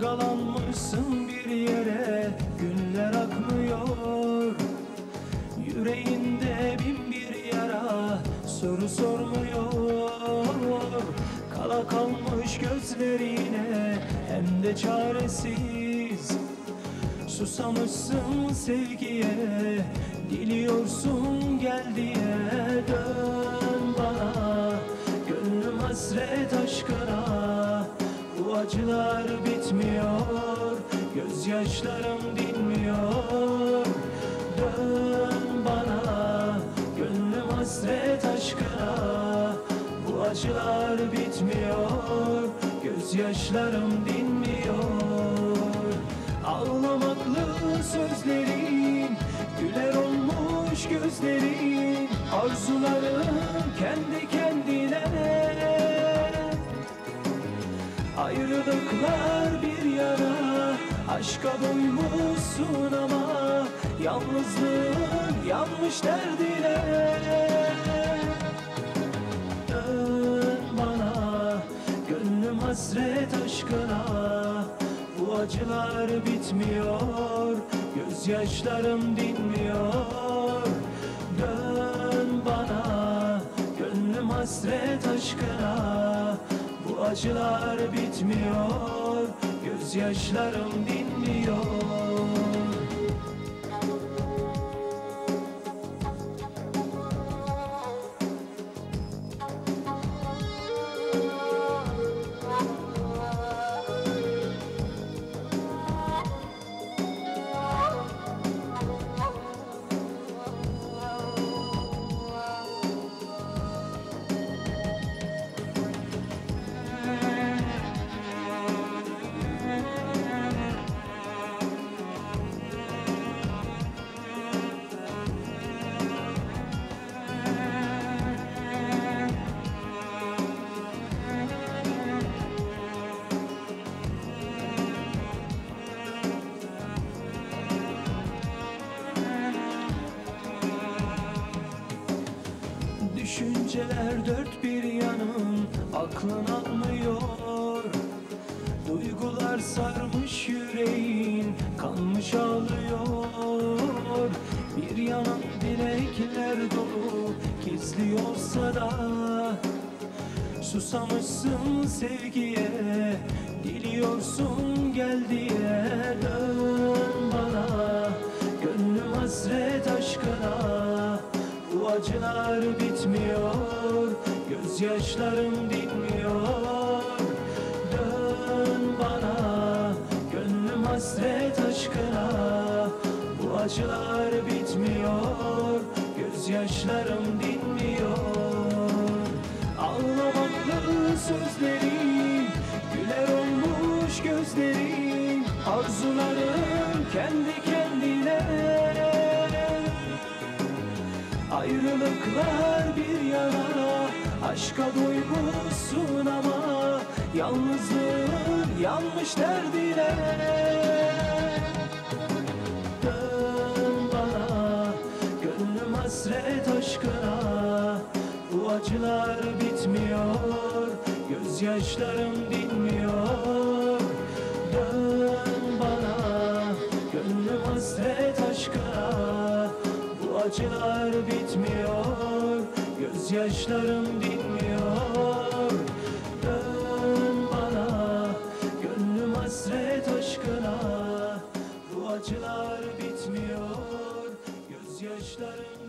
Sevdalanmışsın bir yere, günler akmıyor. Yüreğinde bin bir yara, soru sormuyor. Kala kalmış gözlerine, hem de çaresiz. Susamışsın sevgiye, diliyorsun gel diye. Dön bana, gönlüm hasret aşkına. Bu acılar bitmiyor, gözyaşlarım dinmiyor. Dön bana, gönlüm hasret aşkına. Bu acılar bitmiyor, gözyaşlarım dinmiyor. Ağlamaklı sözlerin, güler olmuş gözlerin. Arzuların kendi kendine. Ayrılıklar bir yana, aşka doymuşsun ama yalnızlığın yanmış derdine. Dön bana, gönlüm hasret aşkına. Bu acılar bitmiyor, gözyaşlarım dinmiyor. Dön bana, gönlüm hasret aşkına. Bu acılar bitmiyor, gözyaşlarım dinmiyor. Düşünceler dört bir yanım, aklın almıyor. Duygular sarmış yüreğin, kanmış ağlıyor. Bir yanım dilekler dolu, gizliyorsa da. Susamışsın sevgiye, diliyorsun gel diye. Dön bana, gönlüm hasret aşkına. Bu acılar bitmiyor, gözyaşlarım dinmiyor. Dön bana, gönlüm hasret aşkına. Bu acılar bitmiyor, gözyaşlarım dinmiyor. Ağlamaklı sözlerin, güler olmuş gözlerin. Arzuların kendi kendine. Ayrılıklar bir yana, aşka doymuşsun ama yalnızlığın yanmış derdine. Dön bana, gönlüm hasret aşkına. Bu acılar bitmiyor, gözyaşlarım dinmiyor. Dön bana, gönlüm hasret aşkına. Bu acılar bitmiyor, gözyaşlarım dinmiyor. Dön bana, gönlüm hasret aşkına. Bu acılar bitmiyor, gözyaşlarım